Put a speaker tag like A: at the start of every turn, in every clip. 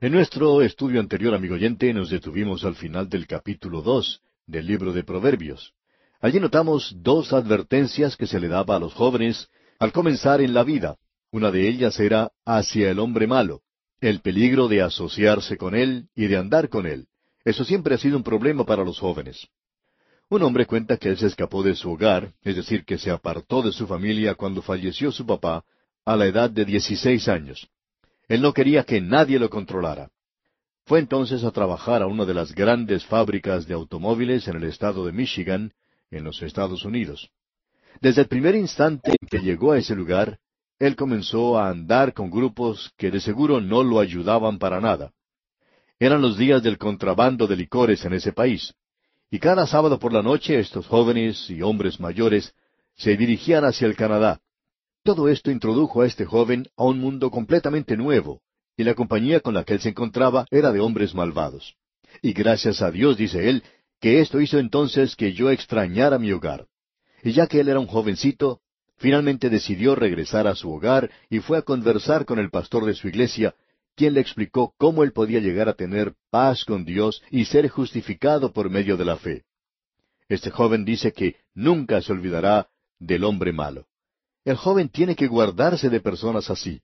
A: En nuestro estudio anterior, amigo oyente, nos detuvimos al final del capítulo 2 del libro de Proverbios. Allí notamos dos advertencias que se le daba a los jóvenes al comenzar en la vida. Una de ellas era hacia el hombre malo, el peligro de asociarse con él y de andar con él. Eso siempre ha sido un problema para los jóvenes. Un hombre cuenta que él se escapó de su hogar, es decir, que se apartó de su familia cuando falleció su papá a la edad de 16 años. Él no quería que nadie lo controlara. Fue entonces a trabajar a una de las grandes fábricas de automóviles en el estado de Michigan, en los Estados Unidos. Desde el primer instante en que llegó a ese lugar, él comenzó a andar con grupos que de seguro no lo ayudaban para nada. Eran los días del contrabando de licores en ese país, y cada sábado por la noche estos jóvenes y hombres mayores se dirigían hacia el Canadá. Todo esto introdujo a este joven a un mundo completamente nuevo, y la compañía con la que él se encontraba era de hombres malvados. Y gracias a Dios, dice él, que esto hizo entonces que yo extrañara mi hogar. Y ya que él era un jovencito, finalmente decidió regresar a su hogar y fue a conversar con el pastor de su iglesia, quien le explicó cómo él podía llegar a tener paz con Dios y ser justificado por medio de la fe. Este joven dice que nunca se olvidará del hombre malo. El joven tiene que guardarse de personas así.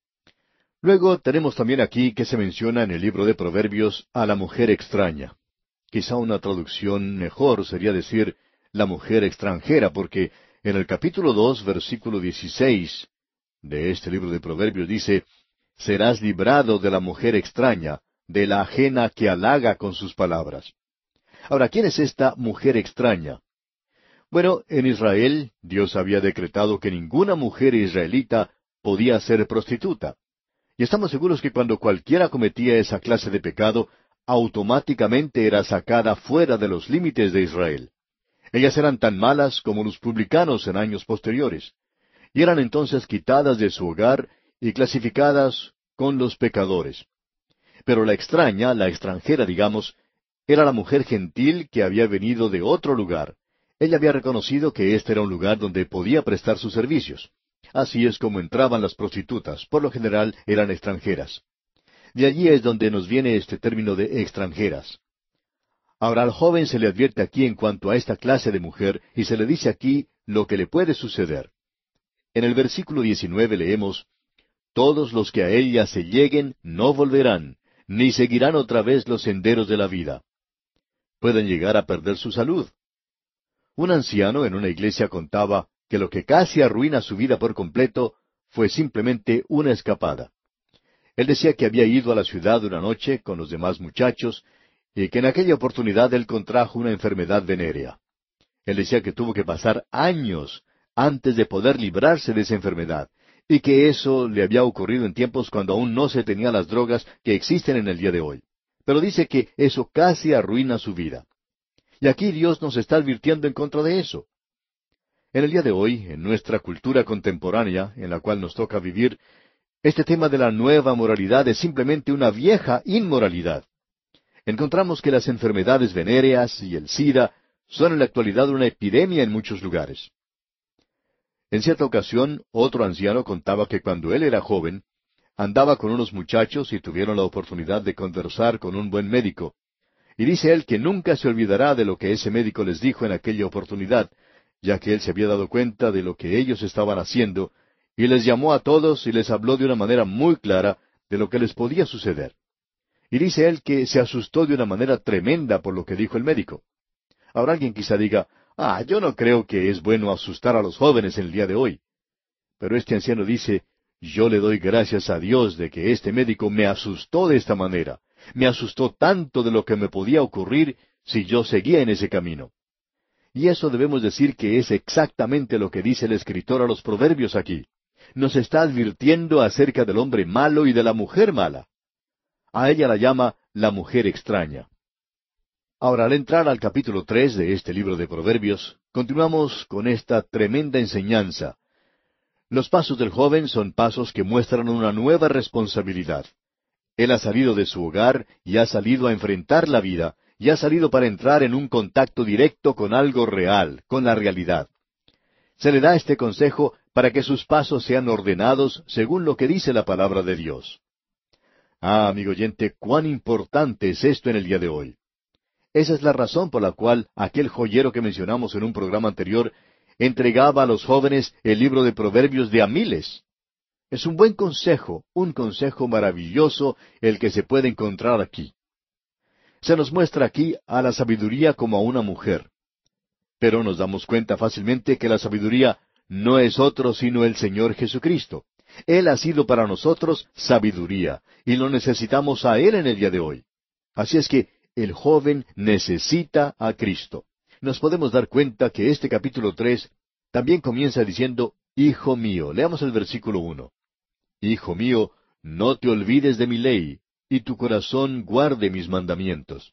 A: Luego tenemos también aquí que se menciona en el libro de Proverbios a la mujer extraña. Quizá una traducción mejor sería decir la mujer extranjera, porque en el capítulo 2, versículo 16 de este libro de Proverbios dice, serás librado de la mujer extraña, de la ajena que halaga con sus palabras. Ahora, ¿quién es esta mujer extraña? Bueno, en Israel Dios había decretado que ninguna mujer israelita podía ser prostituta. Y estamos seguros que cuando cualquiera cometía esa clase de pecado, automáticamente era sacada fuera de los límites de Israel. Ellas eran tan malas como los publicanos en años posteriores, y eran entonces quitadas de su hogar y clasificadas con los pecadores. Pero la extraña, la extranjera, digamos, era la mujer gentil que había venido de otro lugar. Ella había reconocido que este era un lugar donde podía prestar sus servicios. Así es como entraban las prostitutas. Por lo general eran extranjeras. De allí es donde nos viene este término de extranjeras. Ahora al joven se le advierte aquí en cuanto a esta clase de mujer y se le dice aquí lo que le puede suceder. En el versículo 19 leemos, todos los que a ella se lleguen no volverán, ni seguirán otra vez los senderos de la vida. Pueden llegar a perder su salud. Un anciano en una iglesia contaba que lo que casi arruina su vida por completo fue simplemente una escapada. Él decía que había ido a la ciudad una noche con los demás muchachos y que en aquella oportunidad él contrajo una enfermedad venérea. Él decía que tuvo que pasar años antes de poder librarse de esa enfermedad, y que eso le había ocurrido en tiempos cuando aún no se tenían las drogas que existen en el día de hoy. Pero dice que eso casi arruina su vida. Y aquí Dios nos está advirtiendo en contra de eso. En el día de hoy, en nuestra cultura contemporánea, en la cual nos toca vivir, este tema de la nueva moralidad es simplemente una vieja inmoralidad. Encontramos que las enfermedades venéreas y el SIDA son en la actualidad una epidemia en muchos lugares. En cierta ocasión, otro anciano contaba que cuando él era joven, andaba con unos muchachos y tuvieron la oportunidad de conversar con un buen médico. Y dice él que nunca se olvidará de lo que ese médico les dijo en aquella oportunidad, ya que él se había dado cuenta de lo que ellos estaban haciendo, y les llamó a todos y les habló de una manera muy clara de lo que les podía suceder. Y dice él que se asustó de una manera tremenda por lo que dijo el médico. Ahora alguien quizá diga, yo no creo que es bueno asustar a los jóvenes en el día de hoy. Pero este anciano dice, yo le doy gracias a Dios de que este médico me asustó de esta manera. Me asustó tanto de lo que me podía ocurrir si yo seguía en ese camino. Y eso debemos decir que es exactamente lo que dice el escritor a los Proverbios aquí. Nos está advirtiendo acerca del hombre malo y de la mujer mala. A ella la llama la mujer extraña. Ahora, al entrar al capítulo 3 de este libro de Proverbios, continuamos con esta tremenda enseñanza. Los pasos del joven son pasos que muestran una nueva responsabilidad. Él ha salido de su hogar y ha salido a enfrentar la vida, y ha salido para entrar en un contacto directo con algo real, con la realidad. Se le da este consejo para que sus pasos sean ordenados según lo que dice la palabra de Dios. Ah, amigo oyente, cuán importante es esto en el día de hoy. Esa es la razón por la cual aquel joyero que mencionamos en un programa anterior entregaba a los jóvenes el libro de Proverbios de a miles. Es un buen consejo, un consejo maravilloso el que se puede encontrar aquí. Se nos muestra aquí a la sabiduría como a una mujer. Pero nos damos cuenta fácilmente que la sabiduría no es otro sino el Señor Jesucristo. Él ha sido para nosotros sabiduría, y lo necesitamos a Él en el día de hoy. Así es que el joven necesita a Cristo. Nos podemos dar cuenta que este capítulo 3 también comienza diciendo, Hijo mío. Leamos el versículo 1. Hijo mío, no te olvides de mi ley, y tu corazón guarde mis mandamientos.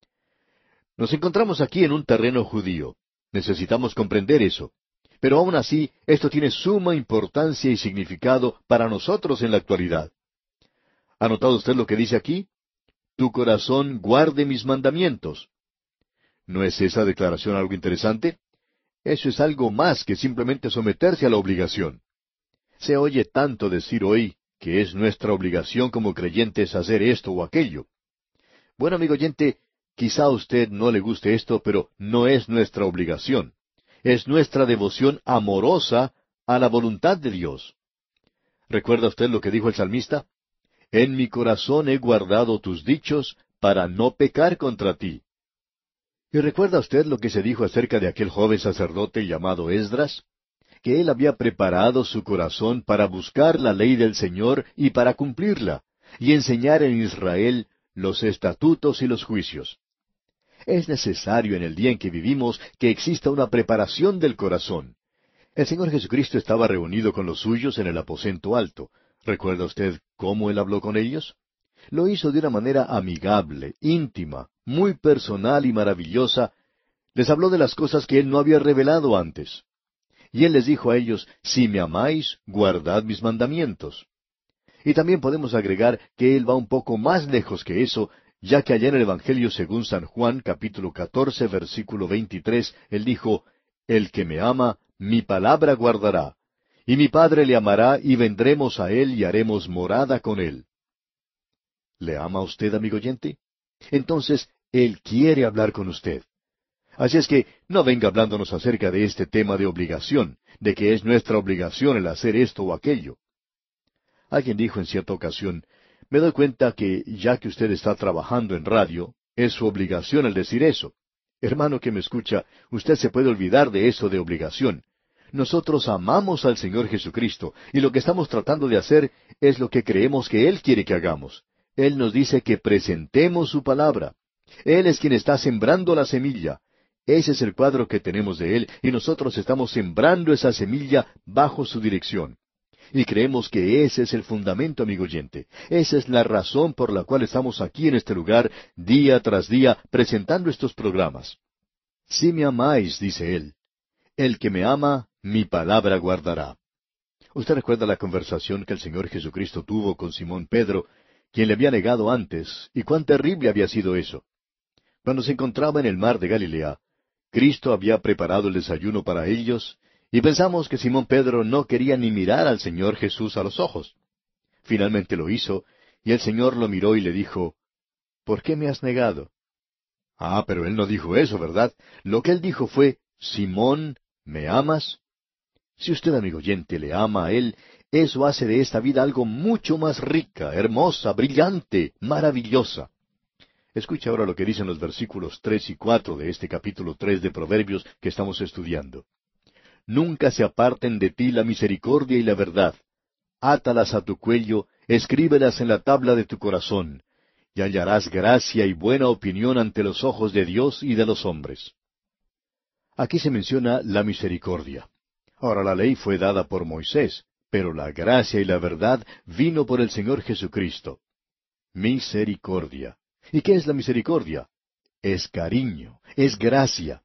A: Nos encontramos aquí en un terreno judío. Necesitamos comprender eso. Pero aún así, esto tiene suma importancia y significado para nosotros en la actualidad. ¿Ha notado usted lo que dice aquí? Tu corazón guarde mis mandamientos. ¿No es esa declaración algo interesante? Eso es algo más que simplemente someterse a la obligación. Se oye tanto decir hoy que es nuestra obligación como creyentes hacer esto o aquello. Bueno, amigo oyente, quizá a usted no le guste esto, pero no es nuestra obligación. Es nuestra devoción amorosa a la voluntad de Dios. ¿Recuerda usted lo que dijo el salmista? En mi corazón he guardado tus dichos para no pecar contra ti. ¿Y recuerda usted lo que se dijo acerca de aquel joven sacerdote llamado Esdras? Que él había preparado su corazón para buscar la ley del Señor y para cumplirla, y enseñar en Israel los estatutos y los juicios. Es necesario en el día en que vivimos que exista una preparación del corazón. El Señor Jesucristo estaba reunido con los suyos en el aposento alto. ¿Recuerda usted cómo Él habló con ellos? Lo hizo de una manera amigable, íntima, muy personal y maravillosa. Les habló de las cosas que Él no había revelado antes. Y Él les dijo a ellos, si me amáis, guardad mis mandamientos. Y también podemos agregar que Él va un poco más lejos que eso, ya que allá en el Evangelio según San Juan, capítulo 14, versículo 23, Él dijo, el que me ama, mi palabra guardará, y mi Padre le amará, y vendremos a Él y haremos morada con Él. ¿Le ama a usted, amigo oyente? Entonces, Él quiere hablar con usted. Así es que no venga hablándonos acerca de este tema de obligación, de que es nuestra obligación el hacer esto o aquello. Alguien dijo en cierta ocasión, me doy cuenta que ya que usted está trabajando en radio, es su obligación el decir eso. Hermano que me escucha, usted se puede olvidar de eso de obligación. Nosotros amamos al Señor Jesucristo, y lo que estamos tratando de hacer es lo que creemos que Él quiere que hagamos. Él nos dice que presentemos su palabra. Él es quien está sembrando la semilla. Ese es el cuadro que tenemos de Él, y nosotros estamos sembrando esa semilla bajo su dirección. Y creemos que ese es el fundamento, amigo oyente. Esa es la razón por la cual estamos aquí en este lugar, día tras día, presentando estos programas. Si me amáis, dice Él, el que me ama, mi palabra guardará. Usted recuerda la conversación que el Señor Jesucristo tuvo con Simón Pedro, quien le había negado antes, y cuán terrible había sido eso. Cuando se encontraba en el mar de Galilea, Cristo había preparado el desayuno para ellos, y pensamos que Simón Pedro no quería ni mirar al Señor Jesús a los ojos. Finalmente lo hizo, y el Señor lo miró y le dijo, ¿por qué me has negado? Ah, pero él no dijo eso, ¿verdad? Lo que él dijo fue, Simón, ¿me amas? Si usted, amigo oyente, le ama a Él, eso hace de esta vida algo mucho más rica, hermosa, brillante, maravillosa. Escucha ahora lo que dicen los versículos 3 y 4 de este capítulo 3 de Proverbios que estamos estudiando. Nunca se aparten de ti la misericordia y la verdad. Átalas a tu cuello, escríbelas en la tabla de tu corazón, y hallarás gracia y buena opinión ante los ojos de Dios y de los hombres. Aquí se menciona la misericordia. Ahora la ley fue dada por Moisés, pero la gracia y la verdad vino por el Señor Jesucristo. Misericordia. ¿Y qué es la misericordia? Es cariño, es gracia.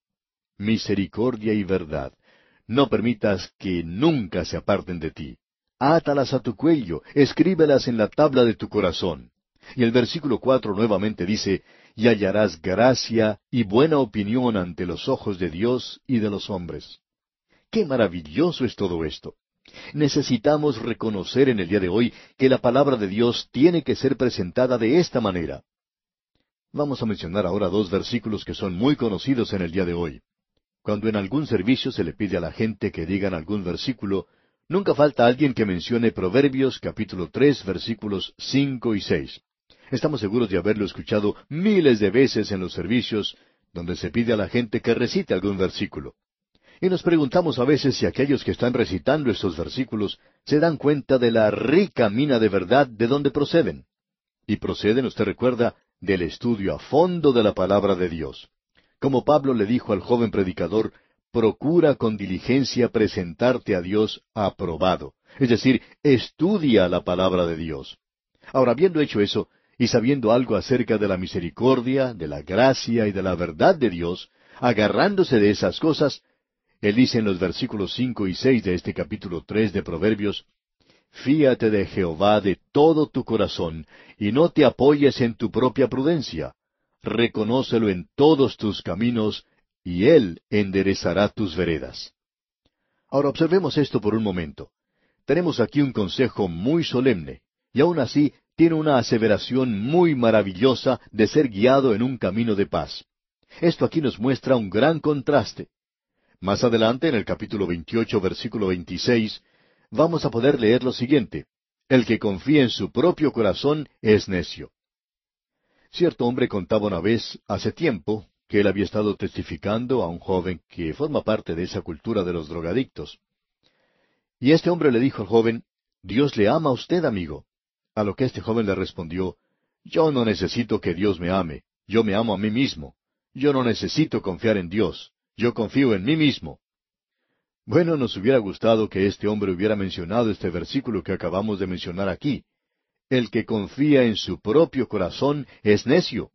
A: Misericordia y verdad. No permitas que nunca se aparten de ti. Átalas a tu cuello, escríbelas en la tabla de tu corazón. Y el versículo 4 nuevamente dice, y hallarás gracia y buena opinión ante los ojos de Dios y de los hombres. ¡Qué maravilloso es todo esto! Necesitamos reconocer en el día de hoy que la palabra de Dios tiene que ser presentada de esta manera. Vamos a mencionar ahora dos versículos que son muy conocidos en el día de hoy. Cuando en algún servicio se le pide a la gente que digan algún versículo, nunca falta alguien que mencione Proverbios capítulo 3 versículos 5 y 6. Estamos seguros de haberlo escuchado miles de veces en los servicios donde se pide a la gente que recite algún versículo. Y nos preguntamos a veces si aquellos que están recitando estos versículos se dan cuenta de la rica mina de verdad de donde proceden. Y proceden, usted recuerda, del estudio a fondo de la palabra de Dios. Como Pablo le dijo al joven predicador, procura con diligencia presentarte a Dios aprobado. Es decir, estudia la palabra de Dios. Ahora, habiendo hecho eso, y sabiendo algo acerca de la misericordia, de la gracia y de la verdad de Dios, agarrándose de esas cosas, él dice en los versículos 5 y 6 de este capítulo 3 de Proverbios, fíate de Jehová de todo tu corazón, y no te apoyes en tu propia prudencia. Reconócelo en todos tus caminos, y Él enderezará tus veredas. Ahora observemos esto por un momento. Tenemos aquí un consejo muy solemne, y aun así tiene una aseveración muy maravillosa de ser guiado en un camino de paz. Esto aquí nos muestra un gran contraste. Más adelante, en el capítulo 28, versículo 26, vamos a poder leer lo siguiente. El que confía en su propio corazón es necio. Cierto hombre contaba una vez, hace tiempo, que él había estado testificando a un joven que forma parte de esa cultura de los drogadictos. Y este hombre le dijo al joven, Dios le ama a usted, amigo. A lo que este joven le respondió, yo no necesito que Dios me ame, yo me amo a mí mismo. Yo no necesito confiar en Dios, yo confío en mí mismo. Bueno, nos hubiera gustado que este hombre hubiera mencionado este versículo que acabamos de mencionar aquí. El que confía en su propio corazón es necio.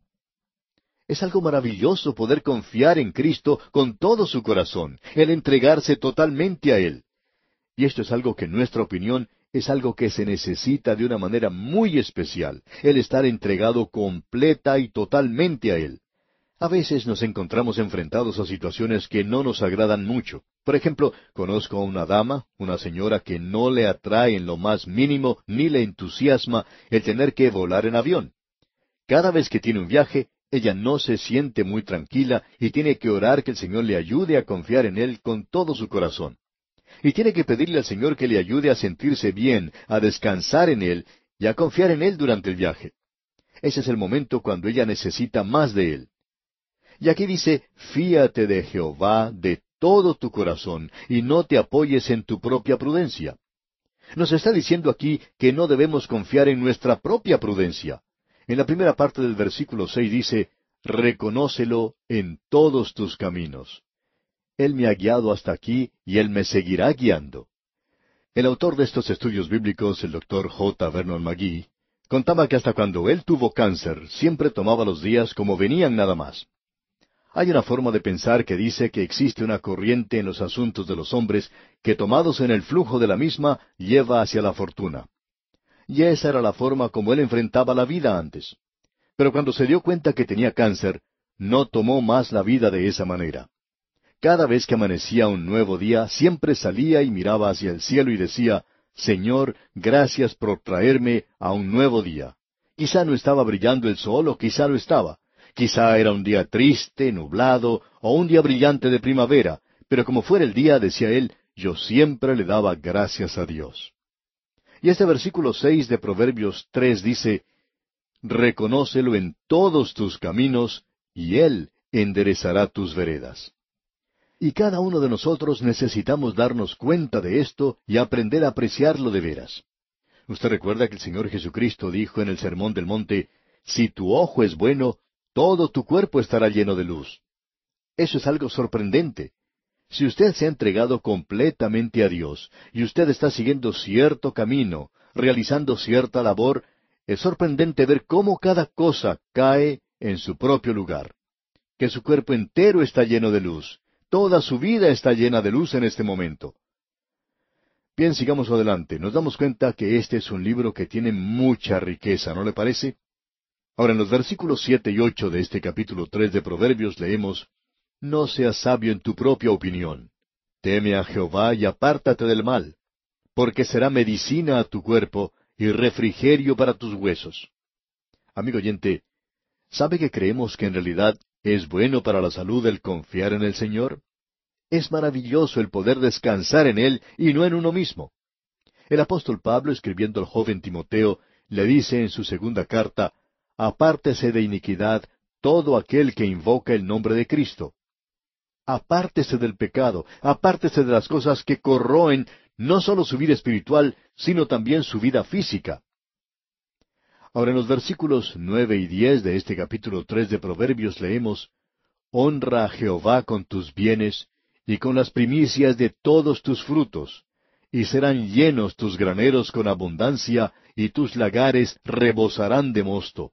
A: Es algo maravilloso poder confiar en Cristo con todo su corazón, el entregarse totalmente a Él. Y esto es algo que en nuestra opinión es algo que se necesita de una manera muy especial, el estar entregado completa y totalmente a Él. A veces nos encontramos enfrentados a situaciones que no nos agradan mucho. Por ejemplo, conozco a una dama, una señora que no le atrae en lo más mínimo ni le entusiasma el tener que volar en avión. Cada vez que tiene un viaje, ella no se siente muy tranquila y tiene que orar que el Señor le ayude a confiar en Él con todo su corazón. Y tiene que pedirle al Señor que le ayude a sentirse bien, a descansar en Él y a confiar en Él durante el viaje. Ese es el momento cuando ella necesita más de Él. Y aquí dice, fíate de Jehová de todo tu corazón, y no te apoyes en tu propia prudencia. Nos está diciendo aquí que no debemos confiar en nuestra propia prudencia. En la primera parte del versículo 6 dice, reconócelo en todos tus caminos. Él me ha guiado hasta aquí, y Él me seguirá guiando. El autor de estos estudios bíblicos, el doctor J. Vernon McGee, contaba que hasta cuando él tuvo cáncer, siempre tomaba los días como venían nada más. Hay una forma de pensar que dice que existe una corriente en los asuntos de los hombres que, tomados en el flujo de la misma, lleva hacia la fortuna. Y esa era la forma como él enfrentaba la vida antes. Pero cuando se dio cuenta que tenía cáncer, no tomó más la vida de esa manera. Cada vez que amanecía un nuevo día, siempre salía y miraba hacia el cielo y decía, Señor, gracias por traerme a un nuevo día. Quizá no estaba brillando el sol o quizá lo estaba. Quizá era un día triste, nublado, o un día brillante de primavera, pero como fuera el día, decía él, yo siempre le daba gracias a Dios. Y este versículo 6 de Proverbios 3 dice, reconócelo en todos tus caminos, y Él enderezará tus veredas. Y cada uno de nosotros necesitamos darnos cuenta de esto y aprender a apreciarlo de veras. Usted recuerda que el Señor Jesucristo dijo en el Sermón del Monte, si tu ojo es bueno, todo tu cuerpo estará lleno de luz. Eso es algo sorprendente. Si usted se ha entregado completamente a Dios, y usted está siguiendo cierto camino, realizando cierta labor, es sorprendente ver cómo cada cosa cae en su propio lugar. Que su cuerpo entero está lleno de luz. Toda su vida está llena de luz en este momento. Bien, sigamos adelante. Nos damos cuenta que este es un libro que tiene mucha riqueza, ¿no le parece? Ahora, en los versículos 7 y 8 de este capítulo 3 de Proverbios leemos, no seas sabio en tu propia opinión. Teme a Jehová y apártate del mal. porque será medicina a tu cuerpo y refrigerio para tus huesos. Amigo oyente, ¿sabe que creemos que en realidad es bueno para la salud el confiar en el Señor? Es maravilloso el poder descansar en Él y no en uno mismo. El apóstol Pablo, escribiendo al joven Timoteo, le dice en su segunda carta, apártese de iniquidad todo aquel que invoca el nombre de Cristo. Apártese del pecado, apártese de las cosas que corroen no solo su vida espiritual, sino también su vida física. Ahora en los versículos 9 y 10 de este capítulo 3 de Proverbios leemos, honra a Jehová con tus bienes y con las primicias de todos tus frutos, y serán llenos tus graneros con abundancia, y tus lagares rebosarán de mosto.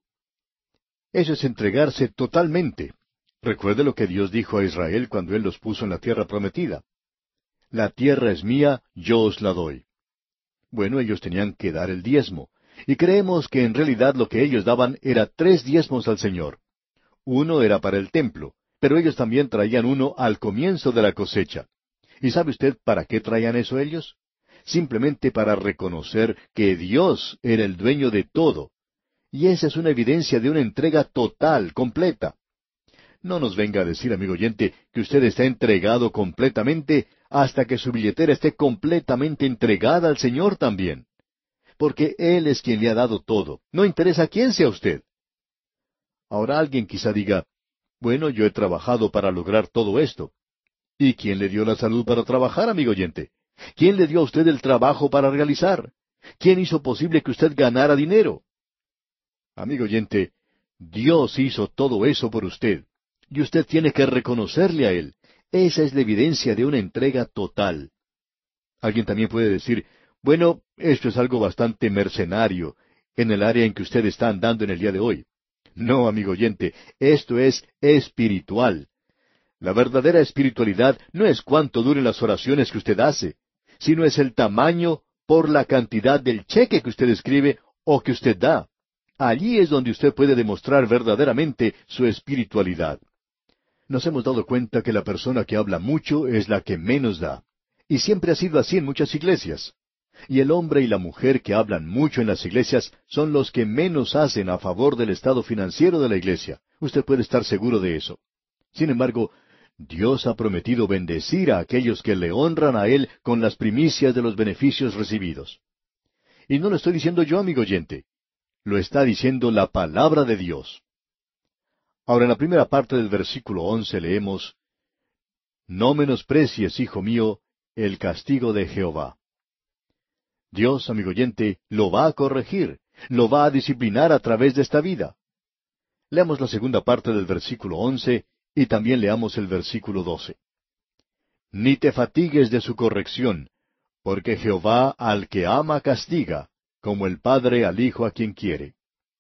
A: Eso es entregarse totalmente. Recuerde lo que Dios dijo a Israel cuando Él los puso en la tierra prometida. La tierra es mía, yo os la doy. Bueno, ellos tenían que dar el diezmo, y creemos que en realidad lo que ellos daban era 3 diezmos al Señor. Uno era para el templo, pero ellos también traían uno al comienzo de la cosecha. ¿Y sabe usted para qué traían eso ellos? Simplemente para reconocer que Dios era el dueño de todo. Y esa es una evidencia de una entrega total, completa. No nos venga a decir, amigo oyente, que usted está entregado completamente hasta que su billetera esté completamente entregada al Señor también. Porque Él es quien le ha dado todo. No interesa quién sea usted. Ahora alguien quizá diga, bueno, yo he trabajado para lograr todo esto. ¿Y quién le dio la salud para trabajar, amigo oyente? ¿Quién le dio a usted el trabajo para realizar? ¿Quién hizo posible que usted ganara dinero? Amigo oyente, Dios hizo todo eso por usted, y usted tiene que reconocerle a Él. Esa es la evidencia de una entrega total. Alguien también puede decir, bueno, esto es algo bastante mercenario en el área en que usted está andando en el día de hoy. No, amigo oyente, esto es espiritual. La verdadera espiritualidad no es cuánto duren las oraciones que usted hace, sino es el tamaño por la cantidad del cheque que usted escribe o que usted da. Allí es donde usted puede demostrar verdaderamente su espiritualidad. Nos hemos dado cuenta que la persona que habla mucho es la que menos da. Y siempre ha sido así en muchas iglesias. Y el hombre y la mujer que hablan mucho en las iglesias son los que menos hacen a favor del estado financiero de la iglesia. Usted puede estar seguro de eso. Sin embargo, Dios ha prometido bendecir a aquellos que le honran a Él con las primicias de los beneficios recibidos. Y no lo estoy diciendo yo, amigo oyente. Lo está diciendo la palabra de Dios. Ahora, en la primera parte del versículo 11 leemos, no menosprecies, hijo mío, el castigo de Jehová. Dios, amigo oyente, lo va a corregir, lo va a disciplinar a través de esta vida. Leamos la segunda parte del versículo 11 y también leamos el versículo 12. Ni te fatigues de su corrección, porque Jehová al que ama castiga, como el padre al hijo a quien quiere.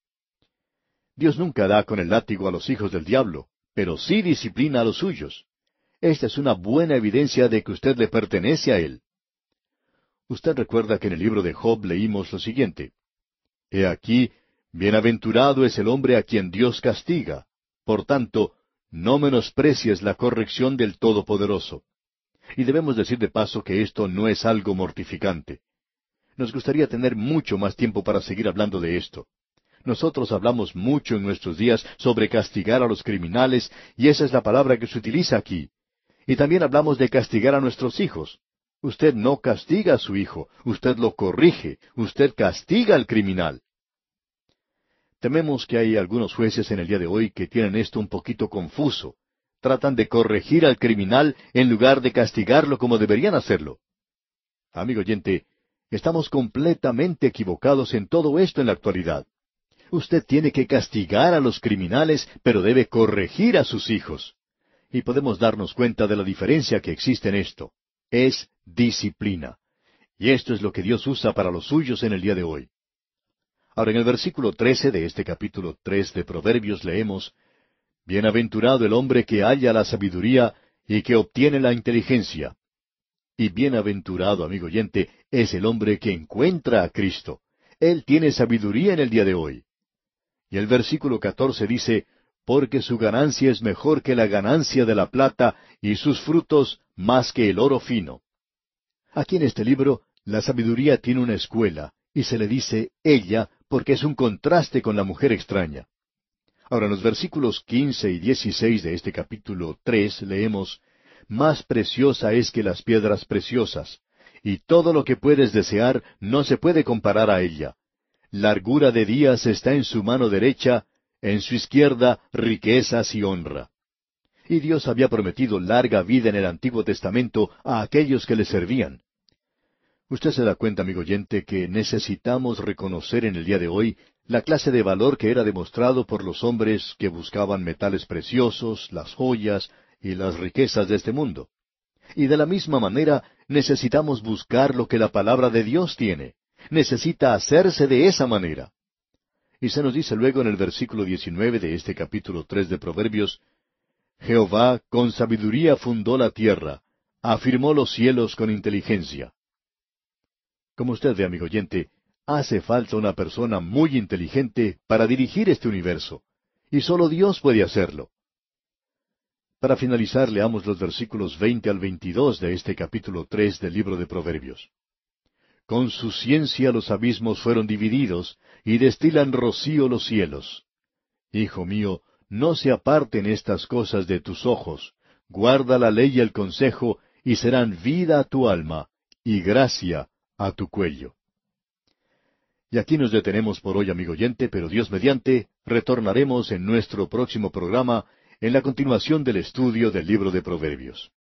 A: Dios nunca da con el látigo a los hijos del diablo, pero sí disciplina a los suyos. Esta es una buena evidencia de que usted le pertenece a Él. Usted recuerda que en el libro de Job leímos lo siguiente. He aquí, bienaventurado es el hombre a quien Dios castiga. Por tanto, no menosprecies la corrección del Todopoderoso. Y debemos decir de paso que esto no es algo mortificante. Nos gustaría tener mucho más tiempo para seguir hablando de esto. Nosotros hablamos mucho en nuestros días sobre castigar a los criminales, y esa es la palabra que se utiliza aquí. Y también hablamos de castigar a nuestros hijos. Usted no castiga a su hijo, usted lo corrige, usted castiga al criminal. Tememos que hay algunos jueces en el día de hoy que tienen esto un poquito confuso. Tratan de corregir al criminal en lugar de castigarlo como deberían hacerlo. Amigo oyente, estamos completamente equivocados en todo esto en la actualidad. Usted tiene que castigar a los criminales, pero debe corregir a sus hijos. Y podemos darnos cuenta de la diferencia que existe en esto. Es disciplina. Y esto es lo que Dios usa para los suyos en el día de hoy. Ahora, en el versículo 13 de este capítulo 3 de Proverbios leemos, bienaventurado el hombre que halla la sabiduría y que obtiene la inteligencia. Y bienaventurado, amigo oyente, es el hombre que encuentra a Cristo. Él tiene sabiduría en el día de hoy. Y el versículo 14 dice, porque su ganancia es mejor que la ganancia de la plata, y sus frutos más que el oro fino. Aquí en este libro, La sabiduría tiene una escuela, y se le dice ella porque es un contraste con la mujer extraña. Ahora, en los versículos 15 y 16 de este capítulo 3 leemos, Más preciosa es que las piedras preciosas, y todo lo que puedes desear no se puede comparar a ella. Largura de días está en su mano derecha, en su izquierda riquezas y honra. Y Dios había prometido larga vida en el Antiguo Testamento a aquellos que le servían. Usted se da cuenta, amigo oyente, que necesitamos reconocer en el día de hoy la clase de valor que era demostrado por los hombres que buscaban metales preciosos, las joyas y las riquezas de este mundo. Y de la misma manera necesitamos buscar lo que la palabra de Dios tiene. Necesita hacerse de esa manera. Y se nos dice luego en el versículo 19 de este capítulo 3 de Proverbios, Jehová con sabiduría fundó la tierra, afirmó los cielos con inteligencia. Como usted ve, amigo oyente, hace falta una persona muy inteligente para dirigir este universo, y solo Dios puede hacerlo. Para finalizar, leamos los versículos 20 al 22 de este capítulo 3 del libro de Proverbios. Con su ciencia los abismos fueron divididos, y destilan rocío los cielos. Hijo mío, no se aparten estas cosas de tus ojos, guarda la ley y el consejo, y serán vida a tu alma, y gracia a tu cuello. Y aquí nos detenemos por hoy, amigo oyente, pero Dios mediante, retornaremos en nuestro próximo programa en la continuación del estudio del libro de Proverbios.